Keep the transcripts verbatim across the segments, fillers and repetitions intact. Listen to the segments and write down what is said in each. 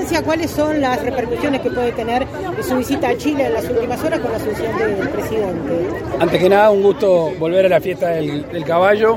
distancia, ¿cuáles son las repercusiones que puede tener su visita a Chile en las últimas horas con la asunción del presidente? Antes que nada, un gusto volver a la fiesta del, del caballo.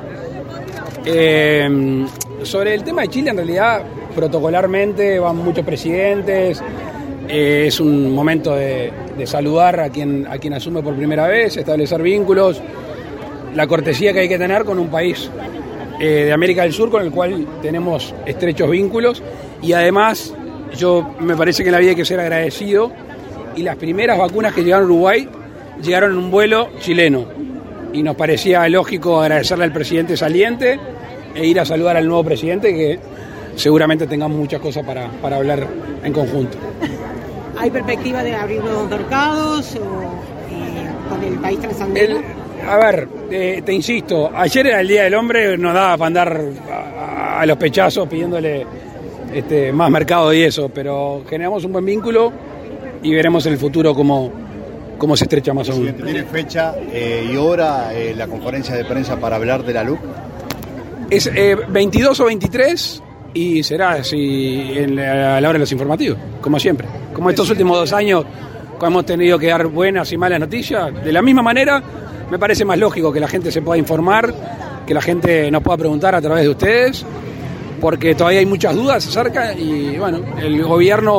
Eh, sobre el tema de Chile, en realidad, protocolarmente van muchos presidentes. Eh, es un momento de, de saludar a quien, a quien asume por primera vez, establecer vínculos, la cortesía que hay que tener con un país eh, de América del Sur con el cual tenemos estrechos vínculos, y además yo me parece que en la vida hay que ser agradecido, y las primeras vacunas que llegaron a Uruguay llegaron en un vuelo chileno y nos parecía lógico agradecerle al presidente saliente e ir a saludar al nuevo presidente, que seguramente tengamos muchas cosas para, para hablar en conjunto. ¿Hay perspectiva de abrir nuevos mercados o, eh, con el país transandino? A ver, eh, te insisto, ayer era el Día del Hombre, nos daba para andar a, a los pechazos pidiéndole este, más mercado y eso, pero generamos un buen vínculo y veremos en el futuro cómo, cómo se estrecha más aún. ¿Tiene fecha eh, y hora eh, la conferencia de prensa para hablar de la L U C? Es eh, veintidós o veintitrés y será así en la, a la hora de los informativos, como siempre. Como estos últimos dos años, cuando hemos tenido que dar buenas y malas noticias, de la misma manera me parece más lógico que la gente se pueda informar, que la gente nos pueda preguntar a través de ustedes, porque todavía hay muchas dudas acerca, y bueno, el gobierno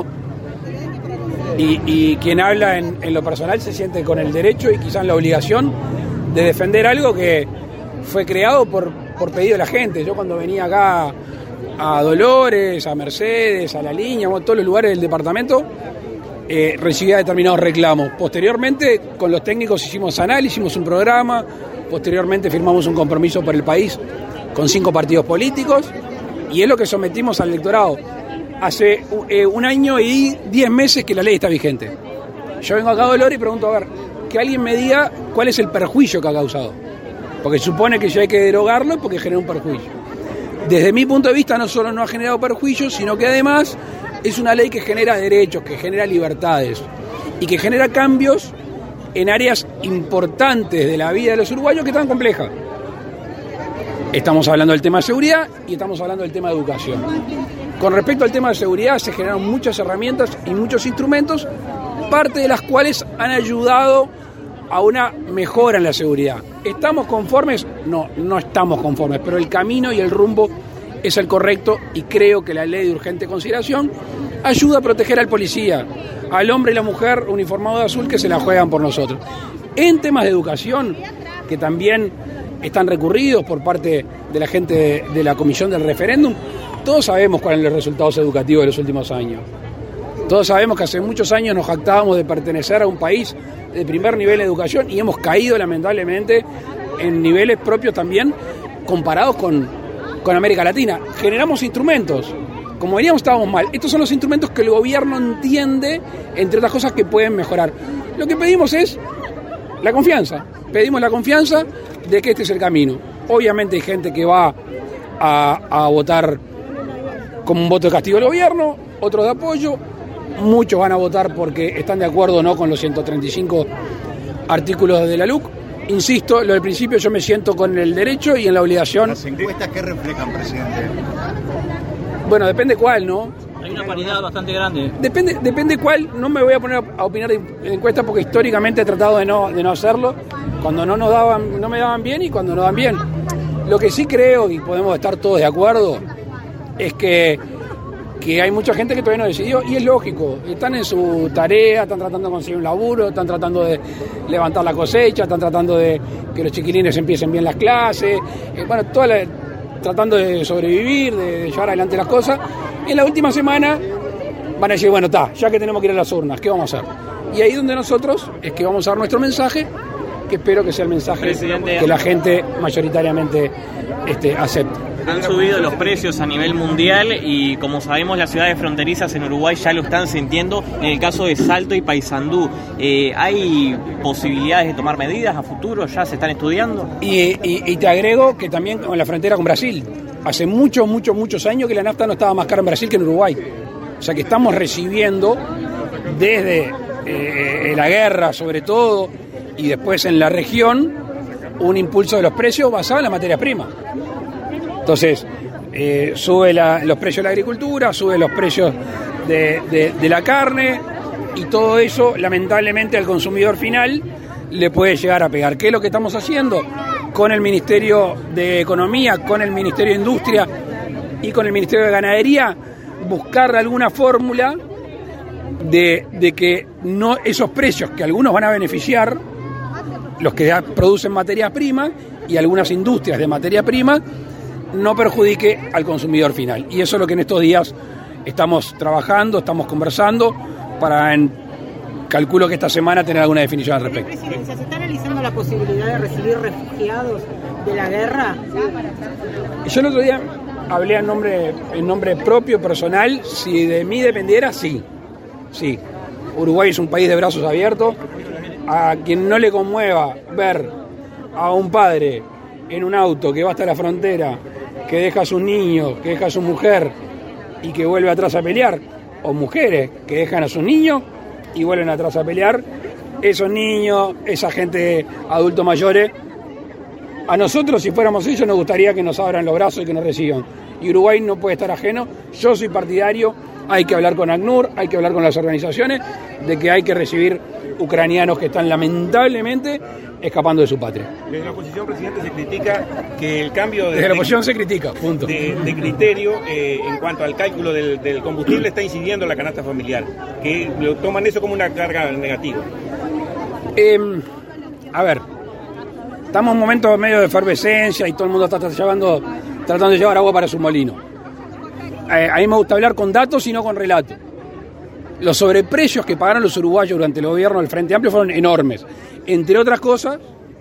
y, y quien habla en, en lo personal se siente con el derecho y quizás la obligación de defender algo que fue creado por, por pedido de la gente. Yo cuando venía acá a Dolores, a Mercedes, a La Línea, a todos los lugares del departamento, eh, recibía determinados reclamos. Posteriormente, con los técnicos hicimos análisis, hicimos un programa, posteriormente firmamos un compromiso por el país con cinco partidos políticos, y es lo que sometimos al electorado. Hace eh, un año y diez meses que la ley está vigente. Yo vengo acá a Dolores y pregunto, a ver, que alguien me diga cuál es el perjuicio que ha causado. Porque supone que ya hay que derogarlo porque genera un perjuicio. Desde mi punto de vista, no solo no ha generado perjuicios, sino que además es una ley que genera derechos, que genera libertades y que genera cambios en áreas importantes de la vida de los uruguayos que están complejas. Estamos hablando del tema de seguridad y estamos hablando del tema de educación. Con respecto al tema de seguridad, se generaron muchas herramientas y muchos instrumentos, parte de las cuales han ayudado a una mejora en la seguridad. ¿Estamos conformes? No, no estamos conformes, pero el camino y el rumbo es el correcto, y creo que la ley de urgente consideración ayuda a proteger al policía, al hombre y la mujer uniformado de azul que se la juegan por nosotros. En temas de educación, que también están recurridos por parte de la gente de, de la comisión del referéndum, todos sabemos cuáles son los resultados educativos de los últimos años. Todos sabemos que hace muchos años nos jactábamos de pertenecer a un país de primer nivel de educación y hemos caído lamentablemente en niveles propios también comparados con, con América Latina. Generamos instrumentos, como veníamos estábamos mal. Estos son los instrumentos que el gobierno entiende, entre otras cosas, que pueden mejorar. Lo que pedimos es la confianza. Pedimos la confianza de que este es el camino. Obviamente hay gente que va a, a votar como un voto de castigo al gobierno, otros de apoyo. Muchos van a votar porque están de acuerdo o no con los ciento treinta y cinco artículos de la L U C. Insisto, lo del principio, yo me siento con el derecho y en la obligación. ¿Las encuestas qué reflejan, presidente? Bueno, depende cuál, ¿no? Hay una paridad bastante grande. Depende, depende cuál. No me voy a poner a opinar de encuestas porque históricamente he tratado de no, de no hacerlo. Cuando no nos daban, no me daban bien y cuando nos dan bien. Lo que sí creo, y podemos estar todos de acuerdo, es que que hay mucha gente que todavía no decidió, y es lógico, están en su tarea, están tratando de conseguir un laburo, están tratando de levantar la cosecha, están tratando de que los chiquilines empiecen bien las clases, eh, bueno, toda la, tratando de sobrevivir, de, de llevar adelante las cosas. En la última semana van a decir, bueno, está, ya que tenemos que ir a las urnas, ¿qué vamos a hacer? Y ahí donde nosotros es que vamos a dar nuestro mensaje, que espero que sea el mensaje Presidente, que la gente mayoritariamente este, acepte. Han subido los precios a nivel mundial y, como sabemos, las ciudades fronterizas en Uruguay ya lo están sintiendo. En el caso de Salto y Paysandú, eh, ¿hay posibilidades de tomar medidas a futuro? ¿Ya se están estudiando? Y, y, y te agrego que también con la frontera con Brasil. Hace muchos, muchos, muchos años que la nafta no estaba más cara en Brasil que en Uruguay. O sea que estamos recibiendo desde eh, la guerra, sobre todo, y después en la región, un impulso de los precios basado en la materia prima. Entonces, eh, sube la, los precios de la agricultura, sube los precios de, de, de la carne, y todo eso lamentablemente al consumidor final le puede llegar a pegar. ¿Qué es lo que estamos haciendo? Con el Ministerio de Economía, con el Ministerio de Industria y con el Ministerio de Ganadería, buscar alguna fórmula de, de que no esos precios que algunos van a beneficiar, los que producen materias primas y algunas industrias de materia prima, no perjudique al consumidor final. Y eso es lo que en estos días estamos trabajando, estamos conversando para, en, calculo que esta semana, tener alguna definición al respecto. Presidencia, ¿se está analizando la posibilidad de recibir refugiados de la guerra? Yo el otro día hablé en nombre, en nombre propio, personal. Si de mí dependiera, sí. Sí. Uruguay es un país de brazos abiertos. A quien no le conmueva ver a un padre en un auto que va hasta la frontera, que deja a sus niños, que deja a su mujer y que vuelve atrás a pelear, o mujeres que dejan a sus niños y vuelven atrás a pelear, esos niños, esa gente, adultos mayores, a nosotros, si fuéramos ellos, nos gustaría que nos abran los brazos y que nos reciban. Y Uruguay no puede estar ajeno. Yo soy partidario, hay que hablar con ACNUR, hay que hablar con las organizaciones, de que hay que recibir ucranianos que están lamentablemente escapando de su patria. Desde la oposición, presidente, se critica que el cambio de, Desde la oposición se critica, punto. de, de criterio eh, en cuanto al cálculo del, del combustible está incidiendo en la canasta familiar, que lo toman eso como una carga negativa. Eh, a ver, estamos en un momento medio de efervescencia y todo el mundo está llevando, tratando de llevar agua para su molino. Eh, a mí me gusta hablar con datos y no con relatos. Los sobreprecios que pagaron los uruguayos durante el gobierno del Frente Amplio fueron enormes. Entre otras cosas,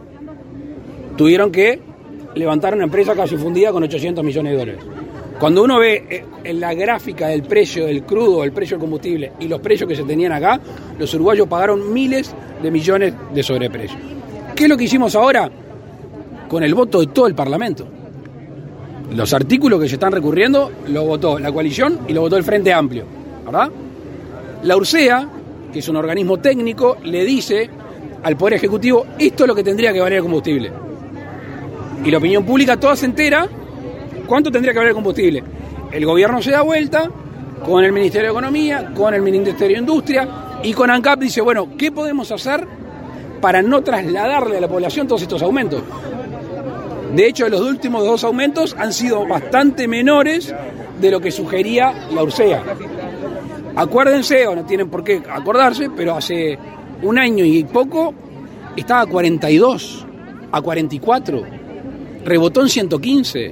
tuvieron que levantar una empresa casi fundida con ochocientos millones de dólares. Cuando uno ve en la gráfica del precio del crudo, el precio del combustible y los precios que se tenían acá, los uruguayos pagaron miles de millones de sobreprecios. ¿Qué es lo que hicimos ahora? Con el voto de todo el Parlamento. Los artículos que se están recurriendo los votó la coalición y los votó el Frente Amplio, ¿verdad? La URSEA, que es un organismo técnico, le dice al Poder Ejecutivo, esto es lo que tendría que valer el combustible. Y la opinión pública toda se entera, ¿cuánto tendría que valer el combustible? El gobierno se da vuelta con el Ministerio de Economía, con el Ministerio de Industria y con ANCAP dice, bueno, ¿qué podemos hacer para no trasladarle a la población todos estos aumentos? De hecho, los últimos dos aumentos han sido bastante menores de lo que sugería la URSEA. Acuérdense, o no tienen por qué acordarse, pero hace un año y poco estaba a cuarenta y dos, a cuarenta y cuatro, rebotó en ciento quince.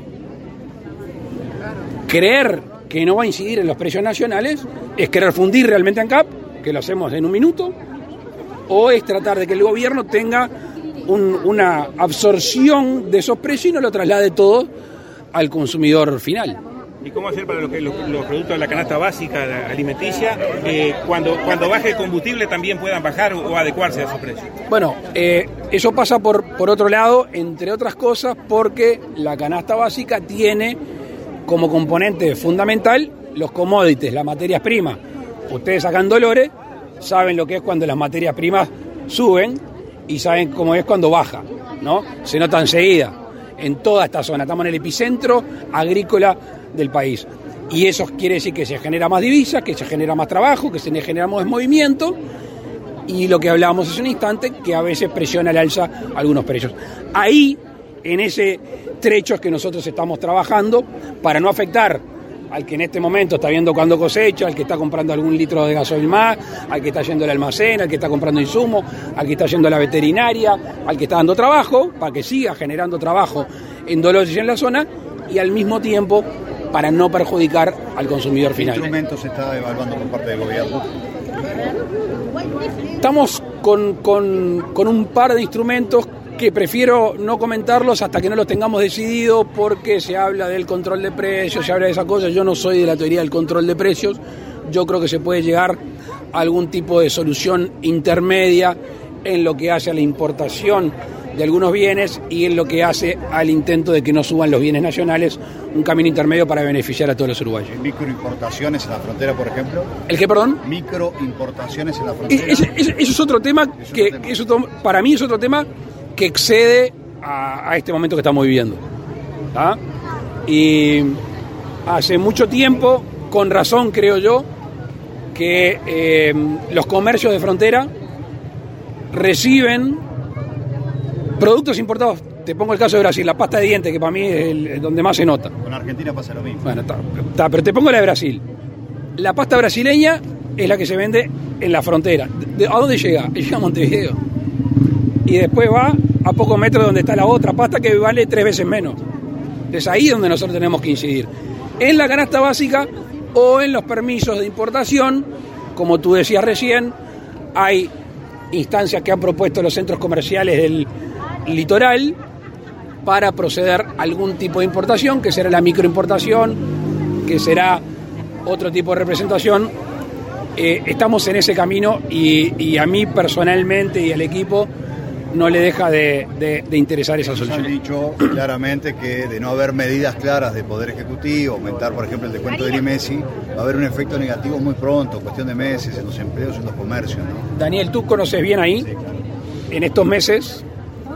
Creer que no va a incidir en los precios nacionales es querer fundir realmente ANCAP, que lo hacemos en un minuto, o es tratar de que el gobierno tenga un, una absorción de esos precios y no lo traslade todo al consumidor final. ¿Y cómo hacer para los, los, los productos de la canasta básica la alimenticia, eh, cuando, cuando baje el combustible también puedan bajar o, o adecuarse a esos precios? Bueno, eh, eso pasa por, por otro lado, entre otras cosas, porque la canasta básica tiene como componente fundamental los commodities, las materias primas. Ustedes acá en Dolores saben lo que es cuando las materias primas suben y saben cómo es cuando baja, ¿no? Se nota enseguida en toda esta zona. Estamos en el epicentro agrícola del país. Y eso quiere decir que se genera más divisas, que se genera más trabajo, que se genera más movimiento. Y lo que hablábamos hace un instante, que a veces presiona al alza algunos precios. Ahí, en ese trecho es que nosotros estamos trabajando para no afectar al que en este momento está viendo cuándo cosecha, al que está comprando algún litro de gasoil más, al que está yendo al almacén, al que está comprando insumos, al que está yendo a la veterinaria, al que está dando trabajo, para que siga generando trabajo en Dolores y en la zona, y al mismo tiempo para no perjudicar al consumidor final. ¿Qué instrumentos se está evaluando por parte del gobierno? Estamos con, con, con un par de instrumentos que prefiero no comentarlos hasta que no los tengamos decidido, porque se habla del control de precios, se habla de esas cosas. Yo no soy de la teoría del control de precios. Yo creo que se puede llegar a algún tipo de solución intermedia en lo que hace a la importación de algunos bienes y en lo que hace al intento de que no suban los bienes nacionales, un camino intermedio para beneficiar a todos los uruguayos. ¿Microimportaciones en la frontera, por ejemplo? ¿El qué, perdón? Microimportaciones en la frontera. Eso es, es, es otro tema es que, otro tema. es otro, para mí es otro tema que excede a, a este momento que estamos viviendo. ¿Ah? Y hace mucho tiempo, con razón creo yo, que eh, los comercios de frontera reciben productos importados. Te pongo el caso de Brasil, la pasta de dientes, que para mí es el, donde más se nota. Con Argentina pasa lo mismo. Bueno, está, está, pero te pongo la de Brasil. La pasta brasileña es la que se vende en la frontera. ¿De, ¿A dónde llega? Llega a Montevideo. Y después va a pocos metros donde está la otra pasta que vale tres veces menos. Es ahí donde nosotros tenemos que incidir. En la canasta básica o en los permisos de importación, como tú decías recién, hay instancias que han propuesto los centros comerciales del litoral para proceder a algún tipo de importación, que será la microimportación, que será otro tipo de representación. Eh, estamos en ese camino y, y a mí personalmente y al equipo no le deja de, de, de interesar esa solución. Han dicho claramente que de no haber medidas claras de Poder Ejecutivo, aumentar por ejemplo el descuento del I M E S I, va a haber un efecto negativo muy pronto, cuestión de meses, en los empleos, en los comercios, ¿no? Daniel, tú conoces bien ahí, sí, claro. En estos meses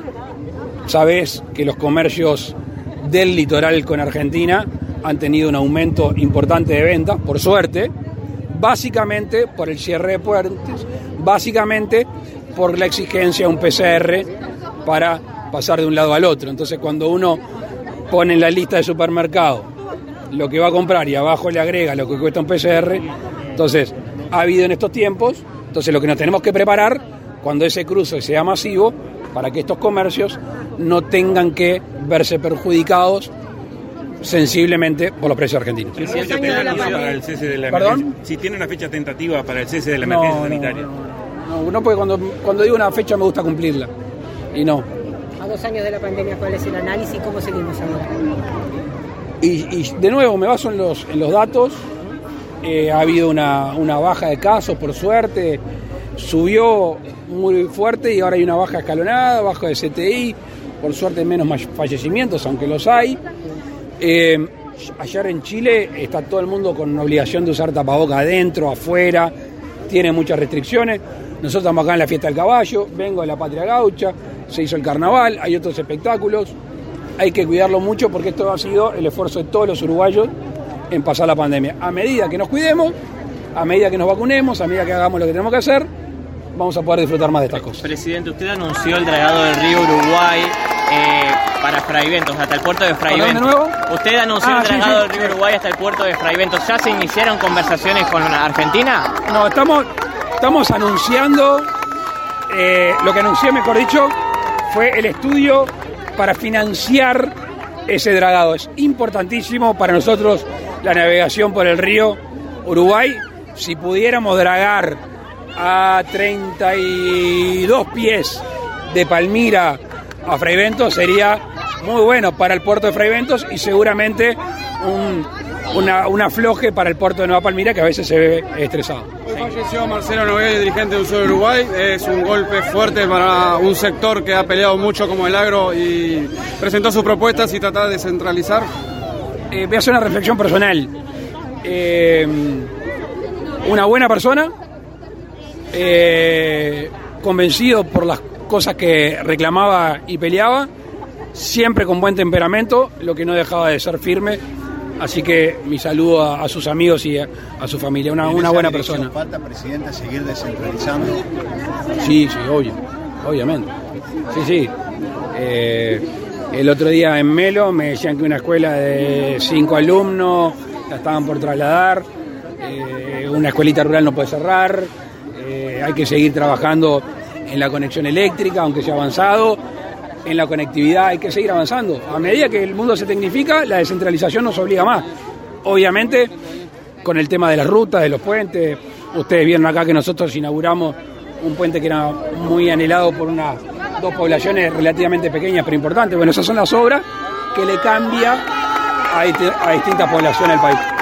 sabes que los comercios del litoral con Argentina han tenido un aumento importante de ventas, por suerte, básicamente por el cierre de puertos, básicamente por la exigencia de un P C R para pasar de un lado al otro. Entonces, cuando uno pone en la lista de supermercado lo que va a comprar y abajo le agrega lo que cuesta un P C R, entonces ha habido en estos tiempos, entonces lo que nos tenemos que preparar cuando ese cruce sea masivo, para que estos comercios no tengan que verse perjudicados sensiblemente por los precios argentinos. ¿Tiene una fecha tentativa para el cese de la ¿Perdón? emergencia? Si tiene una fecha tentativa para el cese de la No, emergencia no, sanitaria. No, no, no, porque cuando, cuando digo una fecha me gusta cumplirla. Y no. A dos años de la pandemia, ¿cuál es el análisis? ¿Cómo seguimos ahora? Y, y de nuevo, me baso en los, en los datos. Eh, ha habido una, una baja de casos, por suerte. Subió muy fuerte y ahora hay una baja escalonada, baja de C T I. Por suerte menos fallecimientos, aunque los hay. Eh, ayer en Chile está todo el mundo con obligación de usar tapaboca adentro, afuera. Tiene muchas restricciones. Nosotros estamos acá en la fiesta del caballo, vengo de la Patria Gaucha, se hizo el carnaval, hay otros espectáculos. Hay que cuidarlo mucho porque esto ha sido el esfuerzo de todos los uruguayos en pasar la pandemia. A medida que nos cuidemos, a medida que nos vacunemos, a medida que hagamos lo que tenemos que hacer, vamos a poder disfrutar más de estas cosas. Presidente, usted anunció el dragado del río Uruguay eh, para Fraiventos, hasta el puerto de Fraiventos. ¿De nuevo? Usted anunció Ah, el sí, dragado sí. del río Uruguay hasta el puerto de Fraiventos. ¿Ya se iniciaron conversaciones con Argentina? No, estamos, estamos anunciando, eh, lo que anuncié, mejor dicho, fue el estudio para financiar ese dragado. Es importantísimo para nosotros la navegación por el río Uruguay. Si pudiéramos dragar a treinta y dos pies de Palmira a Fraiventos, sería muy bueno para el puerto de Fraiventos y seguramente un, una, un afloje para el puerto de Nueva Palmira, que a veces se ve estresado. Falleció Marcelo Nogueira, dirigente del Sur de Uruguay. Es un golpe fuerte para un sector que ha peleado mucho como el agro y presentó sus propuestas y trata de descentralizar. Eh, voy a hacer una reflexión personal. Eh, una buena persona, eh, convencido por las cosas que reclamaba y peleaba, siempre con buen temperamento, lo que no dejaba de ser firme. Así que mi saludo a, a sus amigos y a, a su familia, una, una buena persona. ¿Falta, presidente, seguir descentralizando? Sí, sí, obvio, obviamente. Sí, sí. Eh, el otro día en Melo me decían que una escuela de cinco alumnos la estaban por trasladar, eh, una escuelita rural no puede cerrar, eh, hay que seguir trabajando en la conexión eléctrica, aunque sea avanzado. En la conectividad hay que seguir avanzando. A medida que el mundo se tecnifica, la descentralización nos obliga más. Obviamente, con el tema de las rutas, de los puentes. Ustedes vieron acá que nosotros inauguramos un puente que era muy anhelado por unas dos poblaciones relativamente pequeñas pero importantes. Bueno, esas son las obras que le cambia a, a distintas poblaciones del país.